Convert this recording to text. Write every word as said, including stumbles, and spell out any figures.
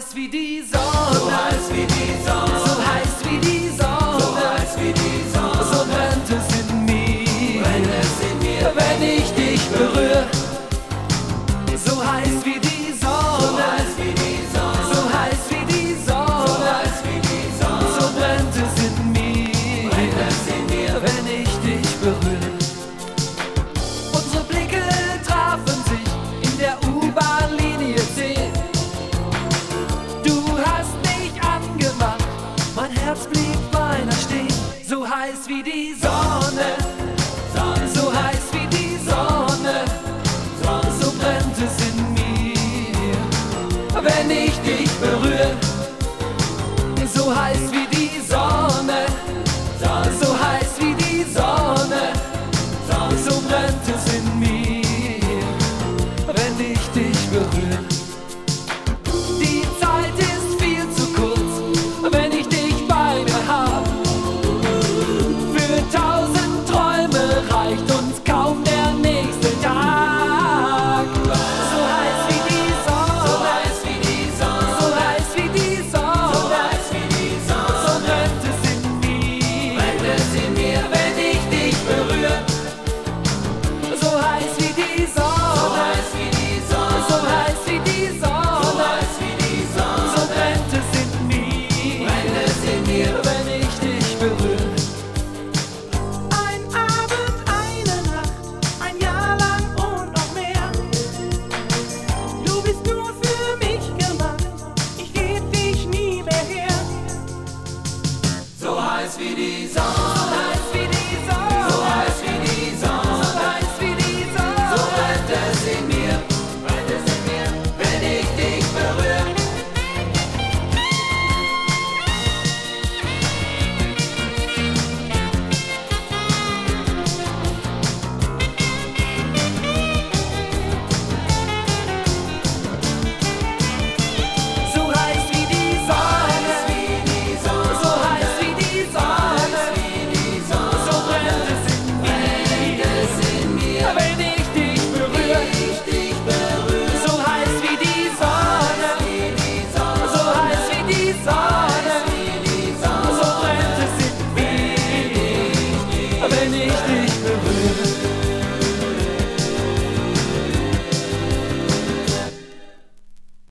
heiß wie die Sonne, so heiß wie die Sonne, so heiß wie die Sonne, so heiß wie die Sonne, so brennt es in mir, brennt es in mir, wenn ich dich berühre. So heiß wie die so Sonne, heiß wie die Sonne, so heiß wie die so Sonne, heiß wie die Sonne, so brennt es in mir, brennt es in mir, wenn ich dich berühre. Unsere Blicke trafen sich in der U-Bahn-Linie zehn. Du hast mich angemacht, mein Herz blieb beinahe stehen. So heiß wie die Sonne, Sonne, so heiß wie die Sonne, Sonne, so brennt es in mir, wenn ich dich berühre. So heiß wie die Sonne, Sonne, so heiß wie die Sonne, Sonne, so brennt es in mir, wenn ich dich berühre. Die Zeit ist viel zu kurz, wenn ich dich bei mir hab. Für tausend Träume reicht uns kaum der nächste Tag. So heiß wie die so Sonne, heiß wie die Sonne, so heiß wie die so Sonne, heiß wie die so Sonne, brennt es in mir, brennt es in mir, wenn ich dich berühre. So heiß wie die so Sonne, heiß wie die Sonne, so heiß wie die so Sonne, heiß wie die Sonne, so brennt es in mir, brennt es in mir, wenn ich dich berühre. Ein Abend, eine Nacht, ein Jahr lang und noch mehr. Du bist nur für mich gemacht, ich geb dich nie mehr her. so heiß wie die Sonne.